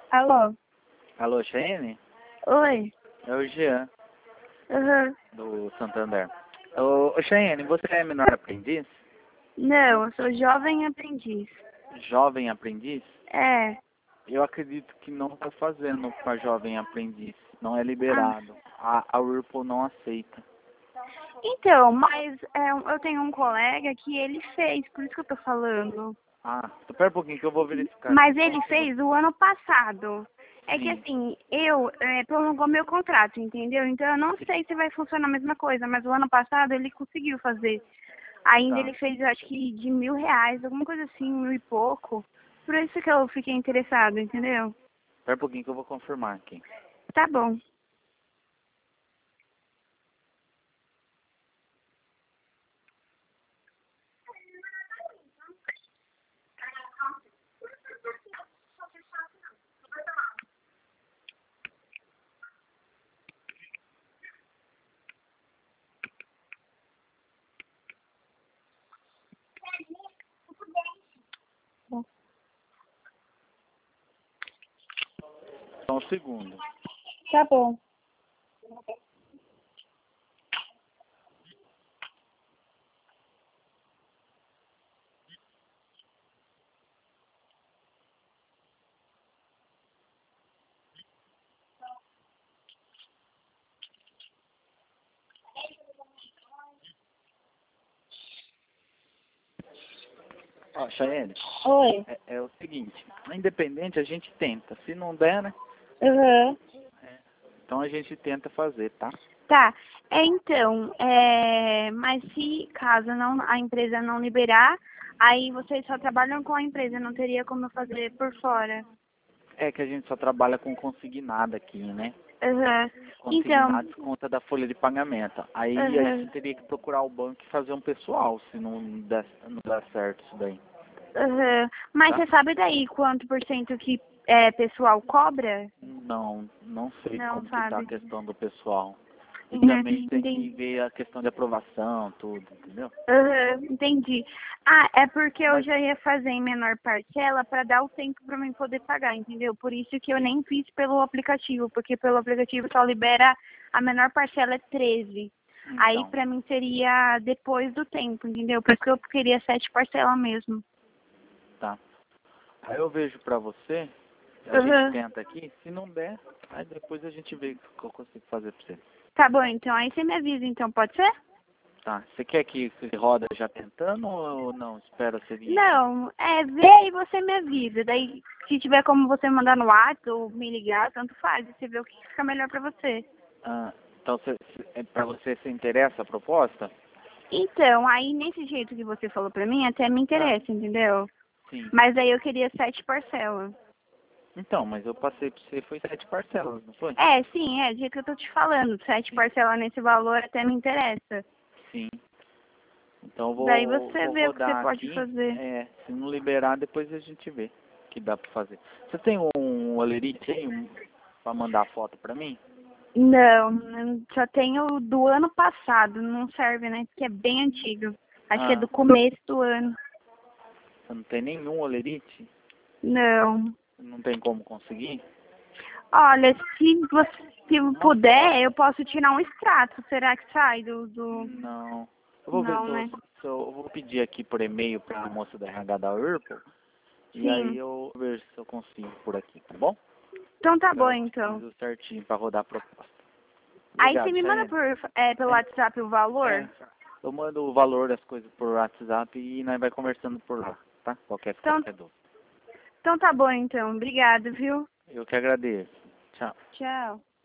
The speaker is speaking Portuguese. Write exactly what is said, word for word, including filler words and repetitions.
Alô? Alô, Cheyenne? Oi? É o Jean, Uhum. do Santander. Ô, ô, Cheyenne, você é menor aprendiz? Não, eu sou jovem aprendiz. Jovem aprendiz? É. Eu acredito que não está fazendo para jovem aprendiz. Não é Ah. liberado. A, a Whirlpool não aceita. Então, mas é, eu tenho um colega que ele fez, por isso que eu tô falando. Ah, espera um pouquinho que eu vou verificar Mas aqui. Só ele um segundo. fez o ano passado. É que Sim, assim, eu é, prolongou meu contrato, entendeu? Então eu não sei se vai funcionar a mesma coisa, mas o ano passado ele conseguiu fazer. Ainda tá. ele fez, eu acho que de mil reais, alguma coisa assim, mil e pouco. Por isso que eu fiquei interessado, entendeu? Espera um pouquinho que eu vou confirmar aqui. Tá bom. Só um segundo. Tá bom. Ó, Cheyenne, Oi. é, é o seguinte. Independente, a gente tenta. Se não der, né? Uhum. É, então a gente tenta fazer, tá? Tá. É, então, é, mas se caso não, a empresa não liberar, aí vocês só trabalham com a empresa, não teria como eu fazer por fora. É que a gente só trabalha com consignado aqui, né? Uhum. Então, Consignado desconta da folha de pagamento. Aí a gente uhum, teria que procurar o banco e fazer um pessoal, se não der, não der certo isso daí, uhum. Mas tá? você sabe daí quanto por cento que é, pessoal cobra? Não, não sei Não como que tá a sabe. questão do pessoal. E Uhum, também tem que entendi. ver a questão de aprovação, tudo, entendeu? Uhum, entendi. Ah, é porque eu Mas, já ia fazer em menor parcela para dar o tempo para mim poder pagar, entendeu? Por isso que eu sim, nem fiz pelo aplicativo, porque pelo aplicativo só libera a menor parcela é treze. Aí então, para mim seria depois do tempo, entendeu? Por isso que eu queria sete parcelas mesmo. tá. Aí eu vejo pra você, a gente Uhum. tenta aqui, se não der, aí depois a gente vê o que eu consigo fazer pra você. Tá bom, então aí você me avisa, então pode ser? Tá, você quer que você roda já tentando ou não? Espera você vir aqui. Não, é ver e você me avisa. Daí, se tiver como você mandar no WhatsApp ou me ligar, tanto faz. Você vê o que fica melhor pra você. Ah, então, cê, cê, é pra você se interessa a proposta? Então, aí nesse jeito que você falou pra mim, até me Ah, interessa, entendeu? sim. Mas aí eu queria sete parcelas. Então, mas eu passei pra você, foi sete parcelas, não foi? É, sim, é, do jeito que eu tô te falando. Sete Sim. parcelas nesse valor até me interessa. Sim. Então eu Daí vou, você vou vê o que você rodar pode aqui. fazer. É, se não liberar, depois a gente vê o que dá pra fazer. Você tem um olerite aí um, pra mandar foto pra mim? Não, não- só tenho do ano passado, não serve, né? Porque é bem antigo. Acho que é do Ah, começo do ano. você não tem nenhum olerite? Não. Não tem como conseguir? Olha, se você se Uma puder, foto. eu posso tirar um extrato. Será que sai do, do... Não. Eu vou ver Não, se eu, né? se eu, eu vou pedir aqui por e-mail pra moça da R H da Whirlpool. E aí Sim. eu vou ver se eu consigo por aqui, tá bom? Então tá Pra bom, eu te então. tudo certinho pra rodar a proposta. Aí você Obrigado, me manda Chayane. por, é, pelo É, WhatsApp o valor? é. Eu mando o valor das coisas por WhatsApp e nós vai conversando por lá, tá? Qualquer, Então, qualquer dúvida. então tá bom, então. Obrigada, viu? Eu que agradeço. Tchau. Tchau.